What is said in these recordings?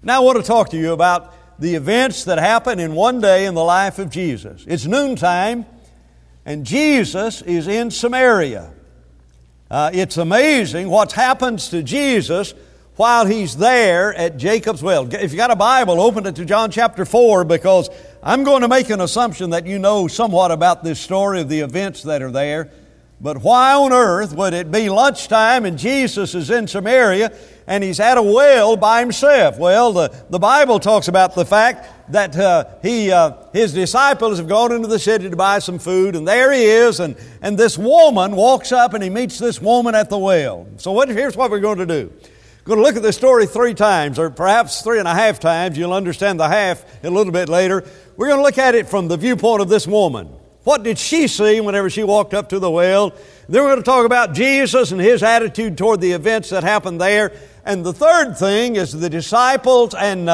Now I want to talk to you about the events that happen in one day in the life of Jesus. It's noontime, and Jesus is in Samaria. It's amazing what happens to Jesus while He's there at Jacob's well. If you got a Bible, open it to John chapter 4, because I'm going to make an assumption that you know somewhat about this story of the events that are there. But why on earth would it be lunchtime and Jesus is in Samaria and He's at a well by Himself? Well, the Bible talks about the fact that His disciples have gone into the city to buy some food, and there He is, and this woman walks up and He meets this woman at the well. So here's what we're going to do. We're going to look at this story 3 times, or perhaps 3.5 times. You'll understand the half a little bit later. We're going to look at it from the viewpoint of this woman. What did she see whenever she walked up to the well? Then we're going to talk about Jesus and His attitude toward the events that happened there. And the third thing is the disciples and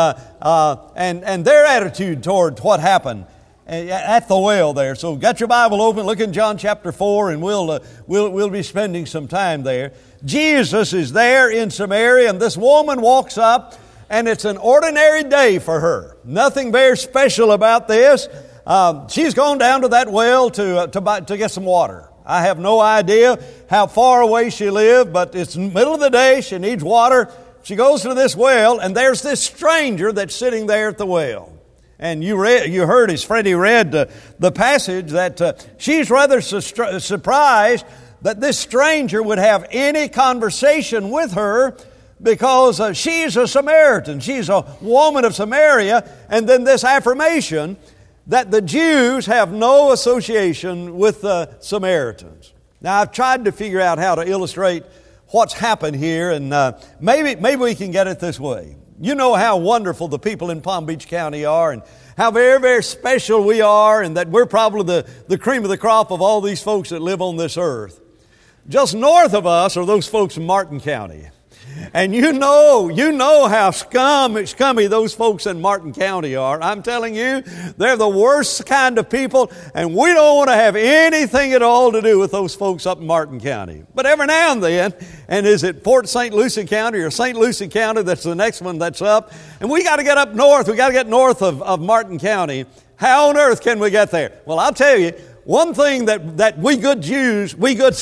their attitude toward what happened at the well there. So got your Bible open, look in John chapter 4, and we'll be spending some time there. Jesus is there in Samaria, and this woman walks up, and it's an ordinary day for her. Nothing very special about this. She's gone down to that well to get some water. I have no idea how far away she lived, but it's the middle of the day. She needs water. She goes to this well, and there's this stranger that's sitting there at the well. And you heard as Freddie read the passage that she's rather surprised that this stranger would have any conversation with her, because she's a Samaritan. She's a woman of Samaria. And then this affirmation that the Jews have no association with the Samaritans. Now, I've tried to figure out how to illustrate what's happened here, and maybe we can get it this way. You know how wonderful the people in Palm Beach County are, and how very, very special we are, and that we're probably the cream of the crop of all these folks that live on this earth. Just north of us are those folks in Martin County. And you know how scummy those folks in Martin County are. I'm telling you, they're the worst kind of people, and we don't want to have anything at all to do with those folks up in Martin County. But every now and then, and is it Port St. Lucie County or St. Lucie County that's the next one that's up? And we got to get up north. We got to get north of Martin County. How on earth can we get there? Well, I'll tell you, one thing that we good Jews, we good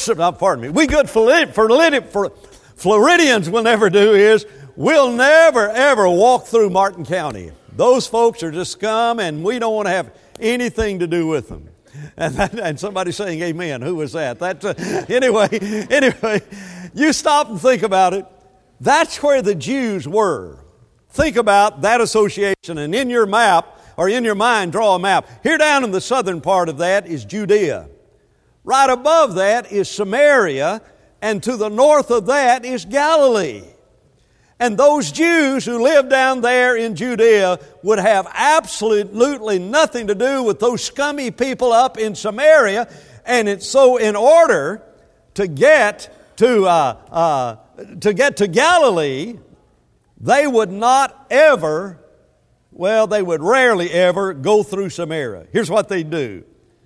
Floridians will never do is we'll never, ever walk through Martin County. Those folks are just scum, and we don't want to have anything to do with them. And somebody saying amen. Who was that? Anyway, you stop and think about it. That's where the Jews were. Think about that association, and in your map, or in your mind, draw a map. Here down in the southern part of that is Judea. Right above that is Samaria, and to the north of that is Galilee. And those Jews who lived down there in Judea would have absolutely nothing to do with those scummy people up in Samaria. And it's so in order to get to Galilee, they would not ever, they would rarely ever go through Samaria. Here's what they do.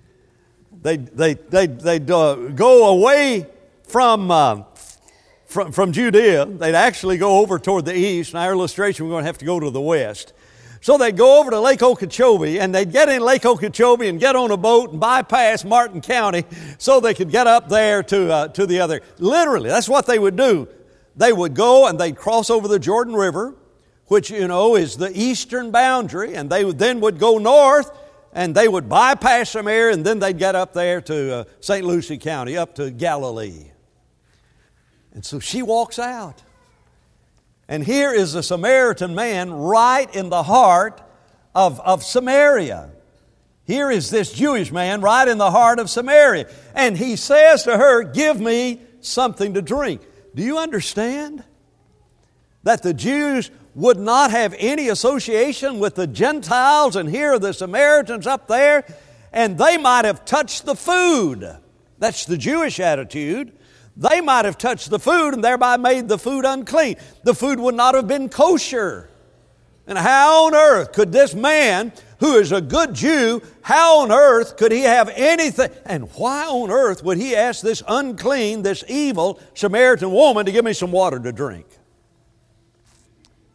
They'd go away from Judea. They'd actually go over toward the east. In our illustration, we're going to have to go to the west. So they'd go over to Lake Okeechobee, and they'd get in Lake Okeechobee and get on a boat and bypass Martin County so they could get up there to the other. Literally, that's what they would do. They would go and they'd cross over the Jordan River, which, is the eastern boundary, and they would go north, and they would bypass Samaria, and then they'd get up there to St. Lucie County, up to Galilee. And so she walks out. And here is a Samaritan man right in the heart of Samaria. Here is this Jewish man right in the heart of Samaria. And he says to her, "Give me something to drink." Do you understand that the Jews would not have any association with the Gentiles, and here are the Samaritans up there, and they might have touched the food? That's the Jewish attitude. They might have touched the food and thereby made the food unclean. The food would not have been kosher. And how on earth could this man, who is a good Jew, how on earth could he have anything? And why on earth would he ask this unclean, this evil Samaritan woman to give me some water to drink?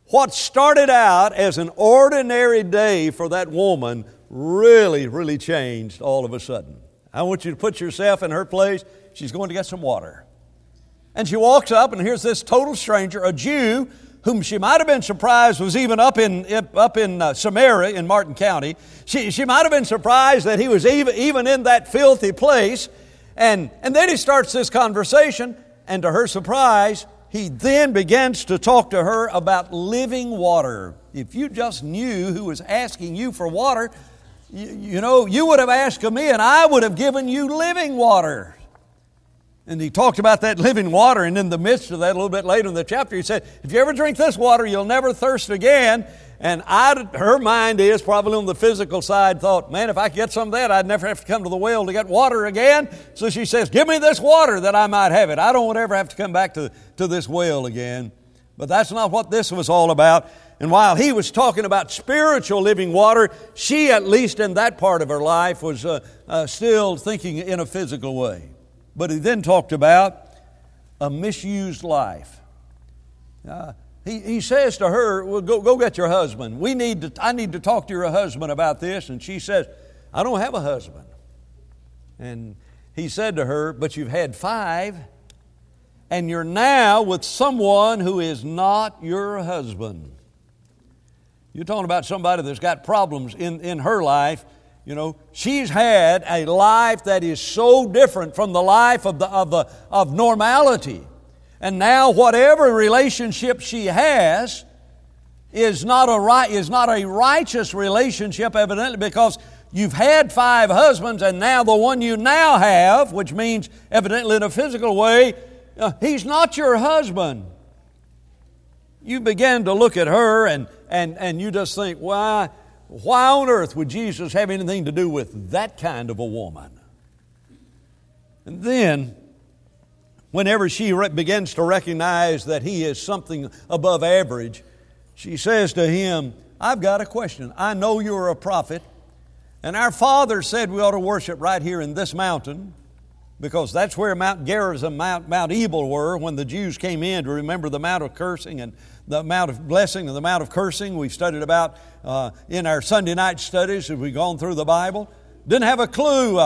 what started out as an ordinary day for that woman really changed all of a sudden. I want you to put yourself in her place. She's going to get some water. And she walks up, and here's this total stranger, a Jew, whom she might have been surprised was even up in Samaria in Martin County. She might have been surprised that he was even in that filthy place. And then he starts this conversation, and to her surprise, he then begins to talk to her about living water. If you just knew who was asking you for water, you would have asked of me, and I would have given you living water. And he talked about that living water, and in the midst of that, a little bit later in the chapter, he said, if you ever drink this water, you'll never thirst again. And her mind is, probably on the physical side, thought, man, if I could get some of that, I'd never have to come to the well to get water again. So she says, give me this water that I might have it. I don't want to ever have to come back to this well again. But that's not what this was all about. And while he was talking about spiritual living water, she, at least in that part of her life, was still thinking in a physical way. But he then talked about a misused life. He says to her, well, go get your husband. I need to talk to your husband about this. And she says, I don't have a husband. And he said to her, but you've had 5, and you're now with someone who is not your husband. You're talking about somebody that's got problems in her life. She's had a life that is so different from the life of normality. And now whatever relationship she has is not a righteous relationship, evidently, because you've had 5 husbands, and now the one you now have, which means evidently in a physical way, he's not your husband. You begin to look at her and you just think, why on earth would Jesus have anything to do with that kind of a woman? And then, whenever she begins to recognize that he is something above average, she says to him, I've got a question. I know you're a prophet, and our father said we ought to worship right here in this mountain, because that's where Mount Gerizim, Mount Ebal were when the Jews came in to remember the Mount of Cursing and the Mount of Blessing and the Mount of Cursing. We've studied about in our Sunday night studies as we've gone through the Bible. Didn't have a clue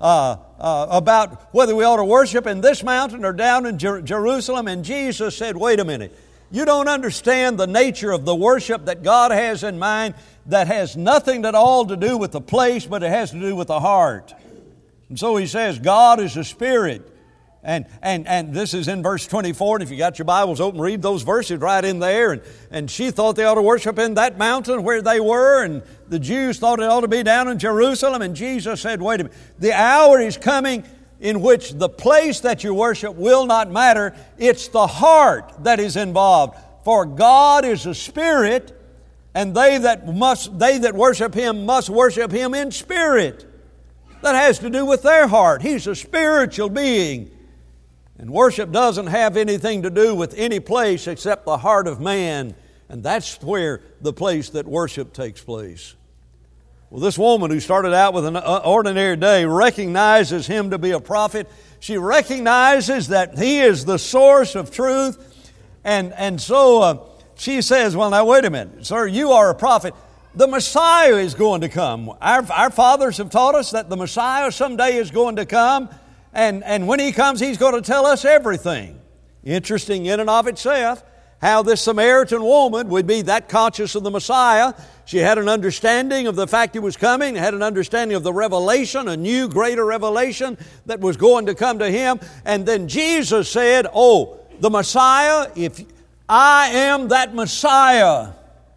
about whether we ought to worship in this mountain or down in Jerusalem. And Jesus said, wait a minute. You don't understand the nature of the worship that God has in mind. That has nothing at all to do with the place, but it has to do with the heart. And so he says, God is a spirit. And this is in verse 24. And if you got your Bibles open, read those verses right in there. And she thought they ought to worship in that mountain where they were. And the Jews thought it ought to be down in Jerusalem. And Jesus said, wait a minute. The hour is coming in which the place that you worship will not matter. It's the heart that is involved. For God is a spirit, and they that worship Him must worship Him in spirit. That has to do with their heart. He's a spiritual being. And worship doesn't have anything to do with any place except the heart of man. And that's where the place that worship takes place. Well, this woman who started out with an ordinary day recognizes him to be a prophet. She recognizes that he is the source of truth. And so she says, well, now wait a minute. Sir, you are a prophet. The Messiah is going to come. Our fathers have taught us that the Messiah someday is going to come. And when He comes, He's going to tell us everything. Interesting in and of itself how this Samaritan woman would be that conscious of the Messiah. She had an understanding of the fact He was coming, had an understanding of the revelation, a new greater revelation that was going to come to Him. And then Jesus said, oh, the Messiah, if I am that Messiah.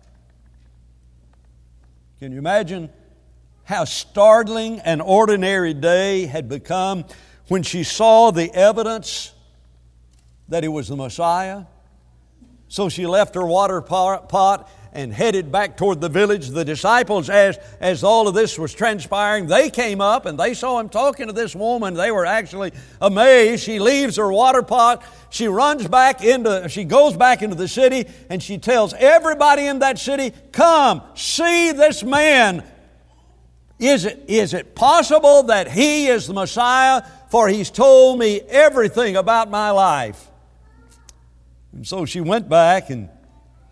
Can you imagine how startling an ordinary day had become when she saw the evidence that He was the Messiah? So she left her water pot and headed back toward the village. The disciples, as all of this was transpiring, they came up and they saw Him talking to this woman. They were actually amazed. She leaves her water pot. She goes back into the city, and she tells everybody in that city, come, see this man. Is it possible that he is the Messiah? For he's told me everything about my life. And so she went back, and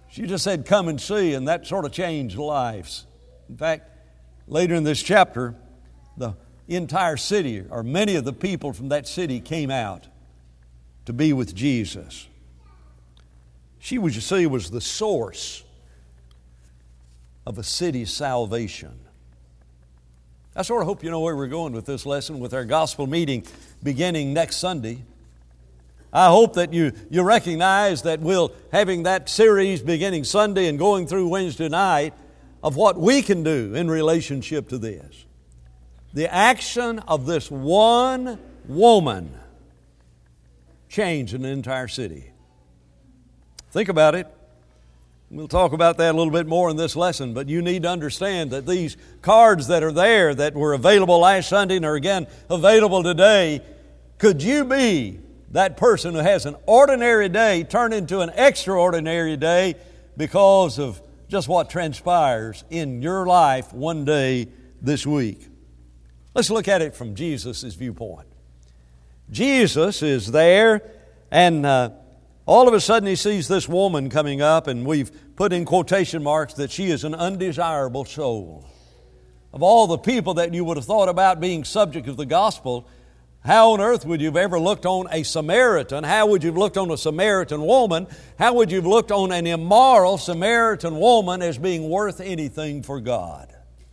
She just said, "Come and see," and that sort of changed lives. In fact, later in this chapter, the entire city, or many of the people from that city, came out to be with Jesus. She, would you see, was the source of a city's salvation. I sort of hope you know where we're going with this lesson, with our gospel meeting beginning next Sunday. I hope that you recognize that we'll having that series beginning Sunday and going through Wednesday night of what we can do in relationship to this. The action of this one woman changed an entire city. Think about it. We'll talk about that a little bit more in this lesson, but you need to understand that these cards that are there that were available last Sunday and are again available today, could you be that person who has an ordinary day turn into an extraordinary day because of just what transpires in your life one day this week? Let's look at it from Jesus' viewpoint. Jesus is there, and all of a sudden he sees this woman coming up, and we've put in quotation marks that she is an undesirable soul. Of all the people that you would have thought about being subject of the gospel, how on earth would you have ever looked on a Samaritan? How would you have looked on a Samaritan woman? How would you have looked on an immoral Samaritan woman as being worth anything for God?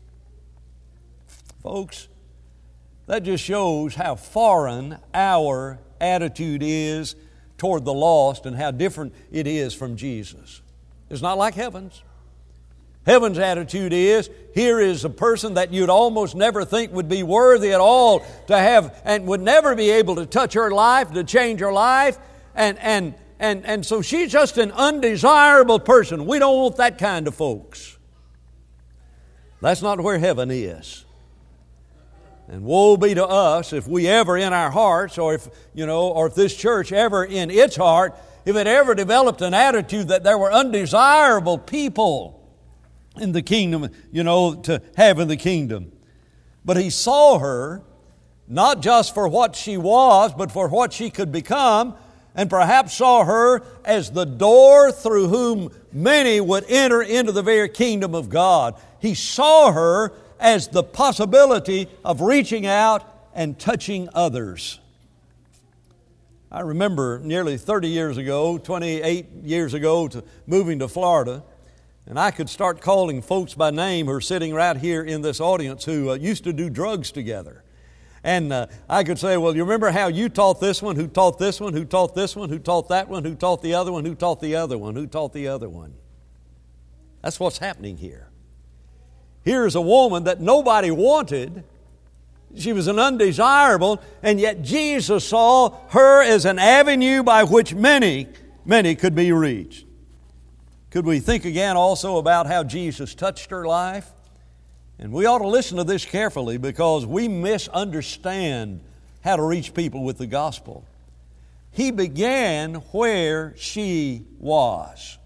Folks, that just shows how foreign our attitude is toward the lost and how different it is from Jesus. It's not like heaven's. Heaven's attitude is, here is a person that you'd almost never think would be worthy at all to have, and would never be able to touch her life, to change her life, and so she's just an undesirable person. We don't want that kind of folks. That's not where heaven is. And woe be to us if we ever in our hearts, or if this church ever in its heart, if it ever developed an attitude that there were undesirable people in the kingdom, to have in the kingdom. But he saw her not just for what she was, but for what she could become, and perhaps saw her as the door through whom many would enter into the very kingdom of God. He saw her as the possibility of reaching out and touching others. I remember nearly 30 years ago, 28 years ago, moving to Florida, and I could start calling folks by name who are sitting right here in this audience who used to do drugs together. And I could say, well, you remember how you taught this one, who taught this one, who taught this one, who taught that one, who taught the other one, who taught the other one, who taught the other one. That's what's happening here. Here's a woman that nobody wanted. She was an undesirable, and yet Jesus saw her as an avenue by which many could be reached. Could we think again also about how Jesus touched her life? And we ought to listen to this carefully because we misunderstand how to reach people with the gospel. He began where she was.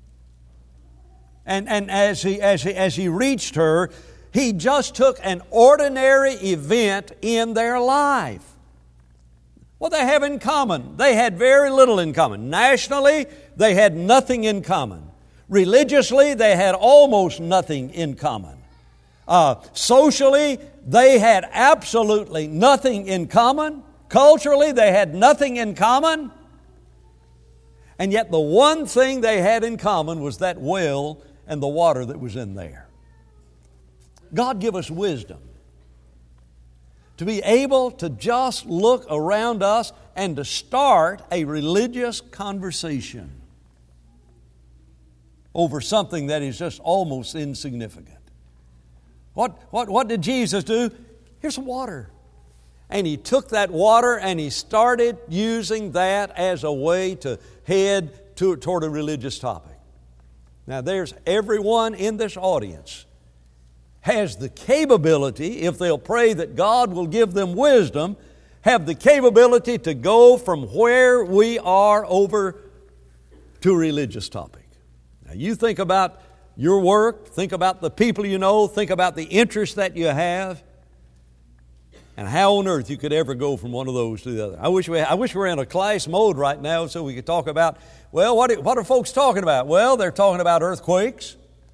And as he reached her, he just took an ordinary event in their life. What they have in common? They had very little in common. Nationally, they had nothing in common. Religiously, they had almost nothing in common. Socially, they had absolutely nothing in common. Culturally, they had nothing in common. And yet the one thing they had in common was that well and the water that was in there. God give us wisdom to be able to just look around us and to start a religious conversation over something that is just almost insignificant. What did Jesus do? Here's some water. And He took that water and He started using that as a way to head toward a religious topic. Now there's everyone in this audience has the capability, if they'll pray that God will give them wisdom, have the capability to go from where we are over to a religious topic. Now you think about your work, think about the people you know, think about the interests that you have, And how on earth you could ever go from one of those to the other. I wish we were in a class mode right now so we could talk about, well, what are folks talking about? Well, they're talking about earthquakes.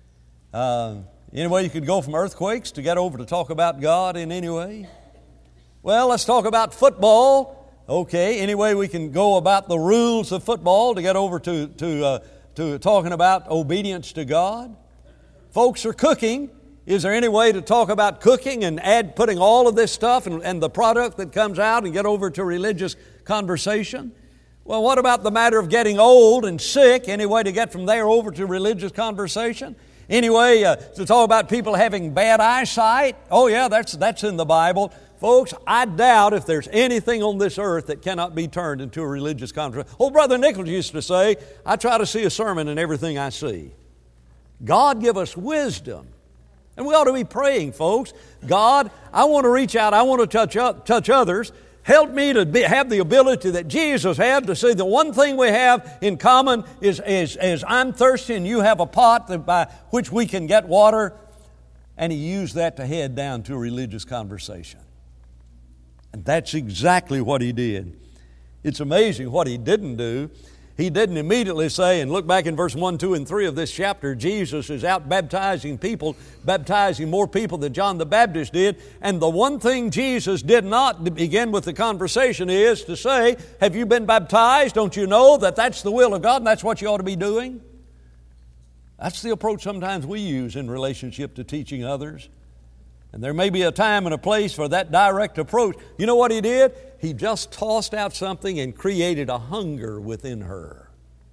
Any way you could go from earthquakes to get over to talk about God in any way? Well, let's talk about football. Okay, any way we can go about the rules of football to get over to talking about obedience to God? Folks are cooking. Is there any way to talk about cooking and putting all of this stuff and the product that comes out and get over to religious conversation? Well, what about the matter of getting old and sick? Any way to get from there over to religious conversation? Any way to talk about people having bad eyesight? Oh yeah, that's in the Bible. Folks, I doubt if there's anything on this earth that cannot be turned into a religious conversation. Old Brother Nichols used to say, I try to see a sermon in everything I see. God give us wisdom. And we ought to be praying, folks. God, I want to reach out. I want to touch others. Help me to have the ability that Jesus had to see the one thing we have in common is I'm thirsty and you have a pot by which we can get water. And he used that to head down to a religious conversation. And that's exactly what he did. It's amazing what he didn't do. He didn't immediately say, and look back in verse 1, 2, and 3 of this chapter, Jesus is out baptizing people, baptizing more people than John the Baptist did. And the one thing Jesus did not begin with the conversation is to say, have you been baptized? Don't you know that that's the will of God and that's what you ought to be doing? That's the approach sometimes we use in relationship to teaching others. And there may be a time and a place for that direct approach. You know what he did? He just tossed out something and created a hunger within her.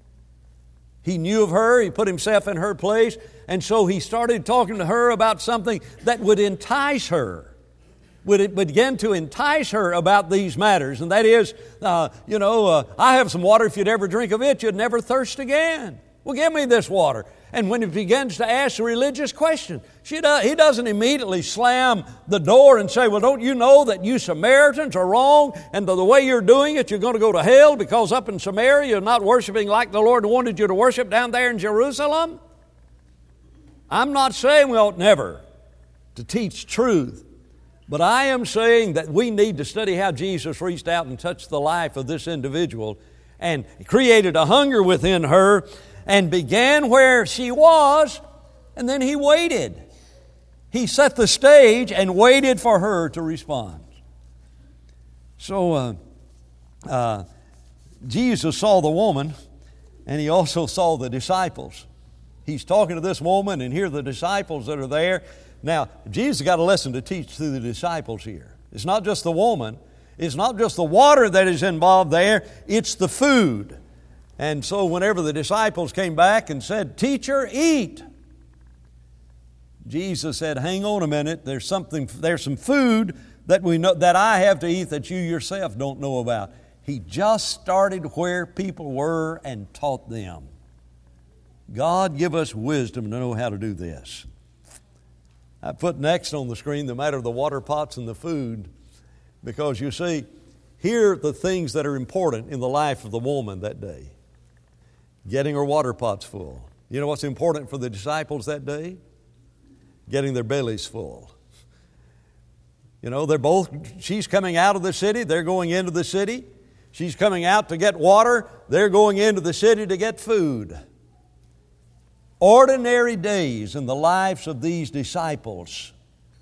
He knew of her. He put himself in her place. And so he started talking to her about something that would entice her. Would begin to entice her about these matters. And that is, I have some water. If you'd ever drink of it, you'd never thirst again. Well, give me this water. And when he begins to ask a religious question, he doesn't immediately slam the door and say, well, don't you know that you Samaritans are wrong and the way you're doing it, you're going to go to hell because up in Samaria you're not worshiping like the Lord wanted you to worship down there in Jerusalem? I'm not saying we ought never to teach truth, but I am saying that we need to study how Jesus reached out and touched the life of this individual and created a hunger within her and began where she was, and then he waited. He set the stage and waited for her to respond. So Jesus saw the woman, and he also saw the disciples. He's talking to this woman, and here are the disciples that are there. Now, Jesus got a lesson to teach to the disciples here. It's not just the woman. It's not just the water that is involved there. It's the food. And so whenever the disciples came back and said, Teacher, eat, Jesus said, hang on a minute, there's some food that we know that I have to eat that you yourself don't know about. He just started where people were and taught them. God give us wisdom to know how to do this. I put next on the screen the matter of the water pots and the food, because you see, here are the things that are important in the life of the woman that day. Getting her water pots full. You know what's important for the disciples that day? Getting their bellies full. You know, she's coming out of the city, they're going into the city. She's coming out to get water, they're going into the city to get food. Ordinary days in the lives of these disciples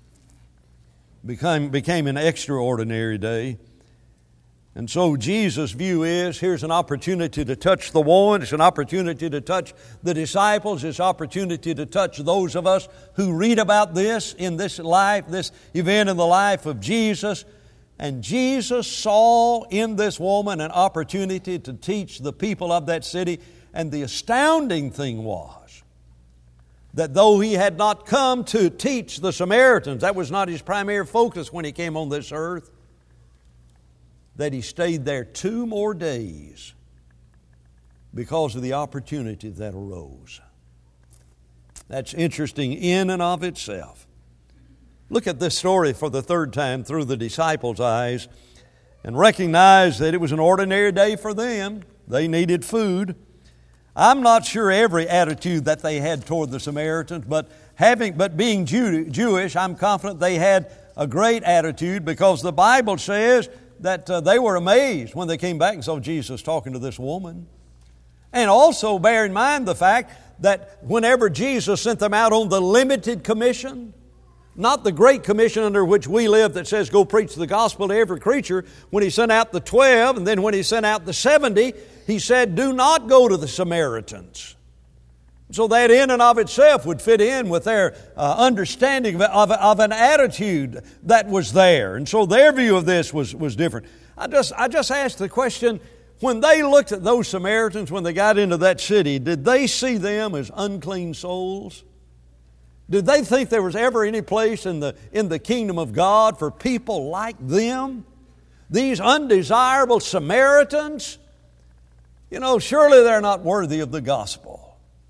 became an extraordinary day. And so Jesus' view is, here's an opportunity to touch the woman, it's an opportunity to touch the disciples, it's an opportunity to touch those of us who read about this in this life, this event in the life of Jesus. And Jesus saw in this woman an opportunity to teach the people of that city. And the astounding thing was that though he had not come to teach the Samaritans, that was not his primary focus when he came on this earth, that he stayed there 2 more days because of the opportunity that arose. That's interesting in and of itself. Look at this story for the 3rd time through the disciples' eyes and recognize that it was an ordinary day for them. They needed food. I'm not sure every attitude that they had toward the Samaritans, but being Jewish, I'm confident they had a great attitude, because the Bible says that they were amazed when they came back and saw Jesus talking to this woman. And also bear in mind the fact that whenever Jesus sent them out on the limited commission, not the great commission under which we live that says go preach the gospel to every creature, when He sent out the 12 and then when He sent out the 70, He said, do not go to the Samaritans. So that in and of itself would fit in with their understanding of an attitude that was there. And so their view of this was different. I just asked the question, when they looked at those Samaritans, when they got into that city, did they see them as unclean souls? Did they think there was ever any place in the kingdom of God for people like them? These undesirable Samaritans? Surely they're not worthy of the gospel.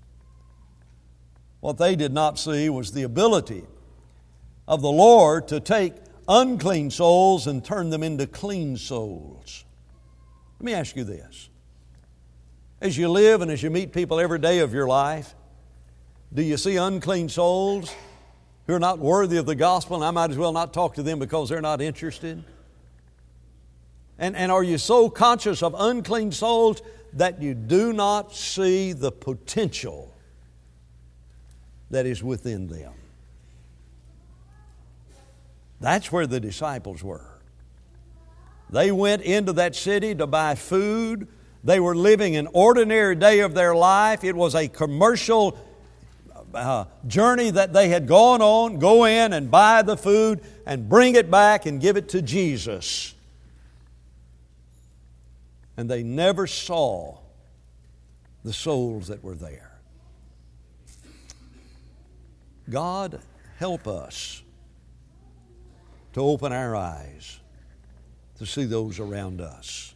What they did not see was the ability of the Lord to take unclean souls and turn them into clean souls. Let me ask you this. As you live and as you meet people every day of your life, do you see unclean souls who are not worthy of the gospel, and I might as well not talk to them because they're not interested? And are you so conscious of unclean souls that you do not see the potential that is within them? That's where the disciples were. They went into that city to buy food. They were living an ordinary day of their life. It was a commercial journey that they had gone on. Go in and buy the food and bring it back and give it to Jesus. And they never saw the souls that were there. God, help us to open our eyes to see those around us.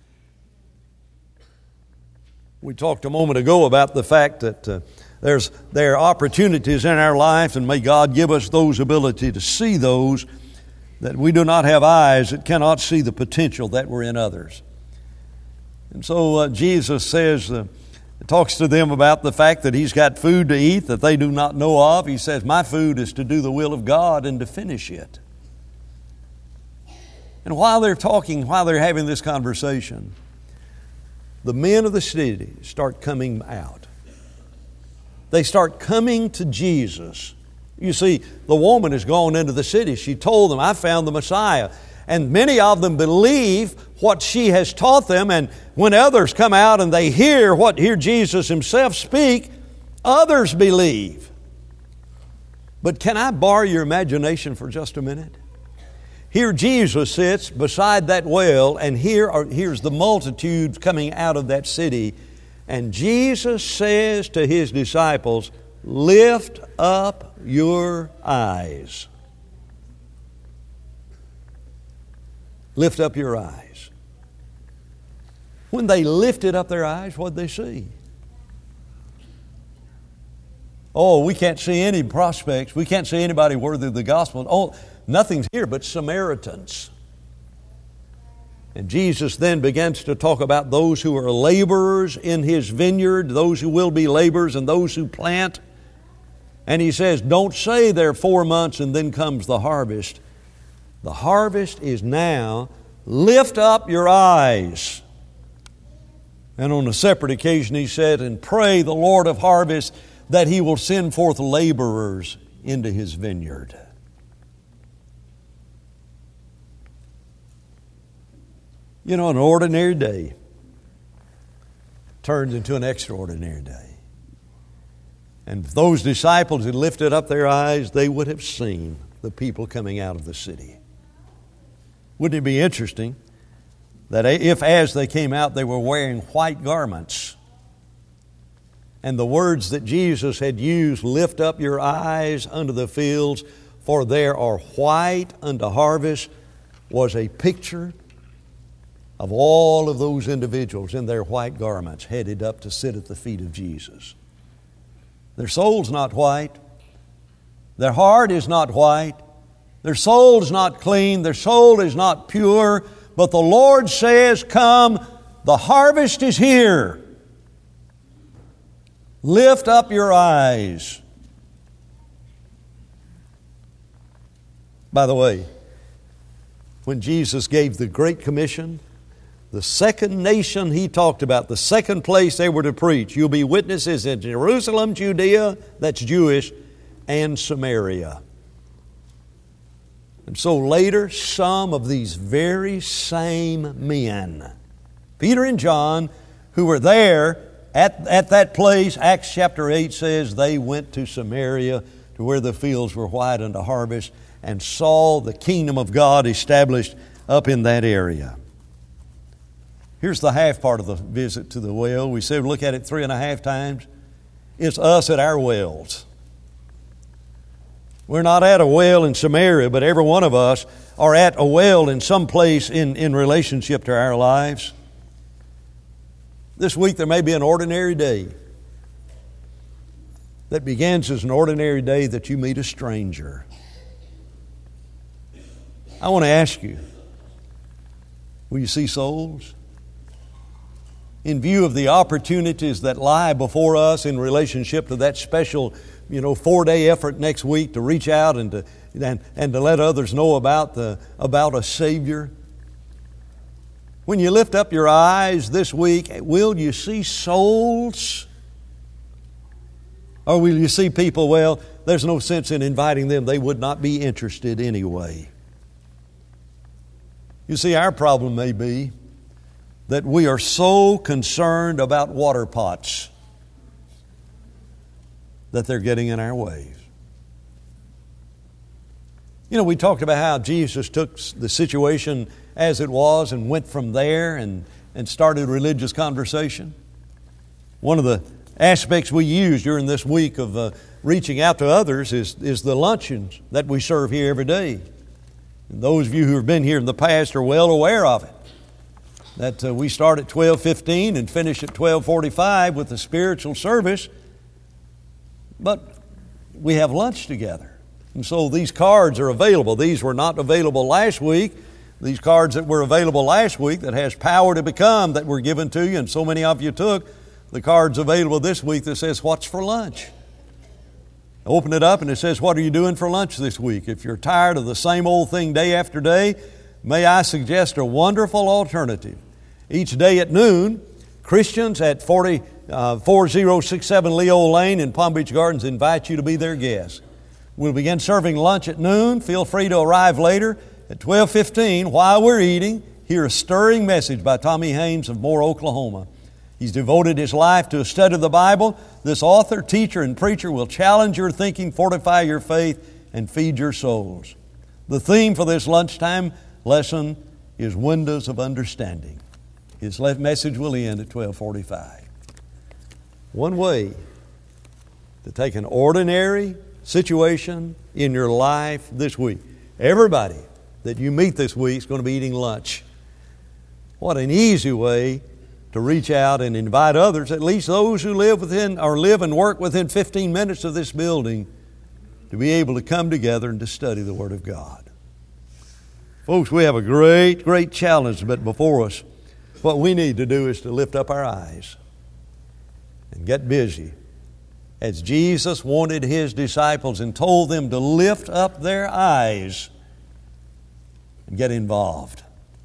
We talked a moment ago about the fact that there are opportunities in our life, and may God give us those ability to see those, that we do not have eyes that cannot see the potential that were in others. And so Jesus says, talks to them about the fact that He's got food to eat that they do not know of. He says, my food is to do the will of God and to finish it. And while they're talking, while they're having this conversation, the men of the city start coming out. They start coming to Jesus. You see, the woman has gone into the city. She told them, I found the Messiah. And many of them believe what she has taught them. And when others come out and they hear Jesus Himself speak, others believe. But can I borrow your imagination for just a minute? Here Jesus sits beside that well, and here's the multitudes coming out of that city. And Jesus says to His disciples, lift up your eyes. Lift up your eyes. When they lifted up their eyes, what did they see? Oh, we can't see any prospects. We can't see anybody worthy of the gospel. Oh, nothing's here but Samaritans. And Jesus then begins to talk about those who are laborers in His vineyard, those who will be laborers and those who plant. And He says, don't say there 4 months and then comes the harvest. The harvest is now. Lift up your eyes. And on a separate occasion He said, and pray the Lord of harvest that He will send forth laborers into His vineyard. An ordinary day turns into an extraordinary day. And if those disciples had lifted up their eyes, they would have seen the people coming out of the city. Wouldn't it be interesting that if as they came out they were wearing white garments, and the words that Jesus had used, lift up your eyes unto the fields, for there are white unto harvest, was a picture of all of those individuals in their white garments headed up to sit at the feet of Jesus. Their soul's not white. Their heart is not white. Their soul is not clean. Their soul is not pure. But the Lord says, come, the harvest is here. Lift up your eyes. By the way, when Jesus gave the Great Commission, the second nation He talked about, the second place they were to preach, you'll be witnesses in Jerusalem, Judea, that's Jewish, and Samaria. And so later, some of these very same men, Peter and John, who were there at that place, Acts chapter 8 says, they went to Samaria, to where the fields were white unto harvest, and saw the kingdom of God established up in that area. Here's the half part of the visit to the well. We said look at it 3.5 times. It's us at our wells. We're not at a well in Samaria, but every one of us are at a well in some place in relationship to our lives. This week there may be an ordinary day that begins as an ordinary day that you meet a stranger. I want to ask you, will you see souls? In view of the opportunities that lie before us in relationship to that special 4-day effort next week to reach out and to let others know about a Savior. When you lift up your eyes this week, will you see souls? Or will you see people, well, there's no sense in inviting them. They would not be interested anyway. You see, our problem may be that we are so concerned about water pots that they're getting in our ways. We talked about how Jesus took the situation as it was and went from there and started religious conversation. One of the aspects we use during this week of reaching out to others is the luncheons that we serve here every day. And those of you who have been here in the past are well aware of it. That we start at 12:15 and finish at 12:45 with the spiritual service. But we have lunch together. And so these cards are available. These were not available last week. These cards that were available last week that has power to become that were given to you, and so many of you took. The cards available this week that says, what's for lunch? Open it up and it says, what are you doing for lunch this week? If you're tired of the same old thing day after day, may I suggest a wonderful alternative. Each day at noon, Christians at 4067 Leo Lane in Palm Beach Gardens invite you to be their guest. We'll begin serving lunch at noon. Feel free to arrive later. At 12:15, while we're eating, hear a stirring message by Tommy Haynes of Moore, Oklahoma. He's devoted his life to a study of the Bible. This author, teacher, and preacher will challenge your thinking, fortify your faith, and feed your souls. The theme for this lunchtime lesson is Windows of Understanding. His message will end at 12:45. One way to take an ordinary situation in your life this week. Everybody that you meet this week is going to be eating lunch. What an easy way to reach out and invite others, at least those who live and work within 15 minutes of this building, to be able to come together and to study the Word of God. Folks, we have a great, great challenge before us. What we need to do is to lift up our eyes and get busy, as Jesus wanted His disciples and told them to lift up their eyes and get involved.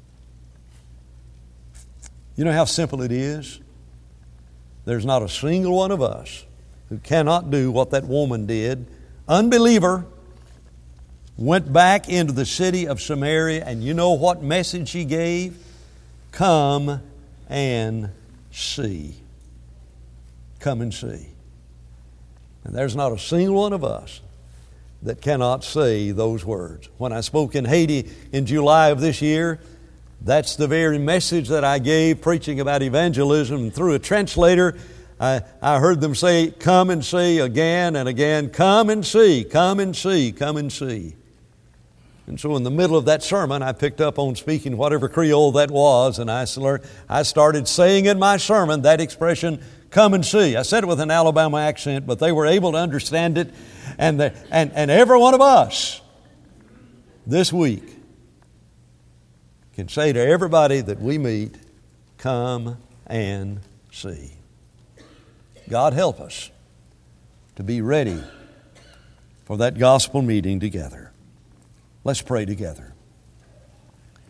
You know how simple it is? There's not a single one of us who cannot do what that woman did. Unbeliever, went back into the city of Samaria, and you know what message she gave? Come and see. Come and see. And there's not a single one of us that cannot say those words. When I spoke in Haiti in July of this year, that's the very message that I gave, preaching about evangelism. And through a translator, I heard them say, come and see again and again, come and see, come and see, come and see. And so in the middle of that sermon, I picked up on speaking whatever Creole that was, and I started saying in my sermon that expression, come and see. I said it with an Alabama accent, but they were able to understand it. And every one of us this week can say to everybody that we meet, come and see. God help us to be ready for that gospel meeting together. Let's pray together.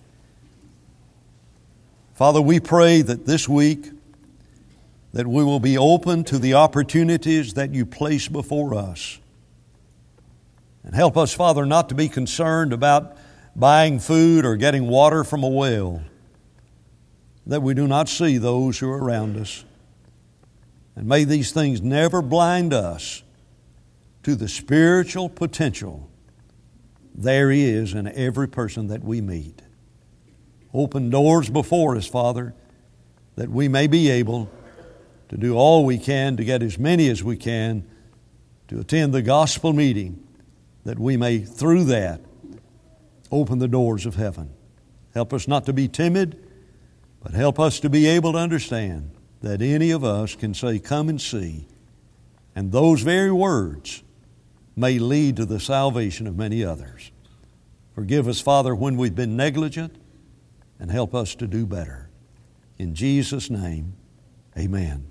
Father, we pray that this week that we will be open to the opportunities that you place before us. And help us, Father, not to be concerned about buying food or getting water from a well, that we do not see those who are around us. And may these things never blind us to the spiritual potential there is in every person that we meet. Open doors before us, Father, that we may be able to do all we can to get as many as we can to attend the gospel meeting, that we may, through that, open the doors of heaven. Help us not to be timid, but help us to be able to understand that any of us can say, "Come and see," and those very words may lead to the salvation of many others. Forgive us, Father, when we've been negligent, and help us to do better. In Jesus' name, amen.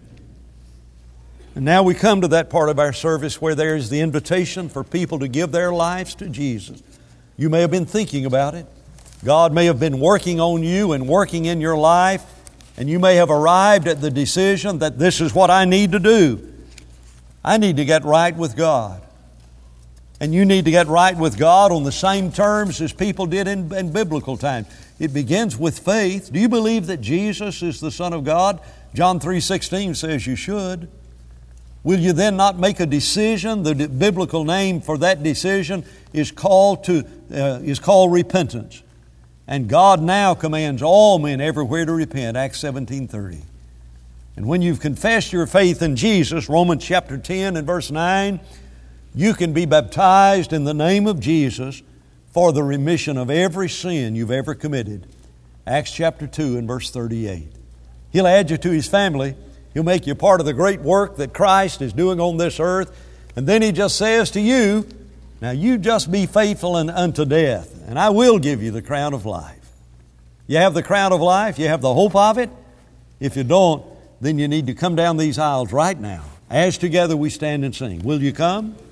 And now we come to that part of our service where there is the invitation for people to give their lives to Jesus. You may have been thinking about it. God may have been working on you and working in your life, and you may have arrived at the decision that this is what I need to do. I need to get right with God. And you need to get right with God on the same terms as people did in biblical times. It begins with faith. Do you believe that Jesus is the Son of God? John 3:16 says you should. Will you then not make a decision? The biblical name for that decision is called repentance. And God now commands all men everywhere to repent, Acts 17:30. And when you've confessed your faith in Jesus, Romans chapter 10 and verse 9, you can be baptized in the name of Jesus for the remission of every sin you've ever committed. Acts chapter 2 and verse 38. He'll add you to His family. He'll make you part of the great work that Christ is doing on this earth. And then He just says to you, now you just be faithful unto death, and I will give you the crown of life. You have the crown of life. You have the hope of it. If you don't, then you need to come down these aisles right now. As together we stand and sing. Will you come?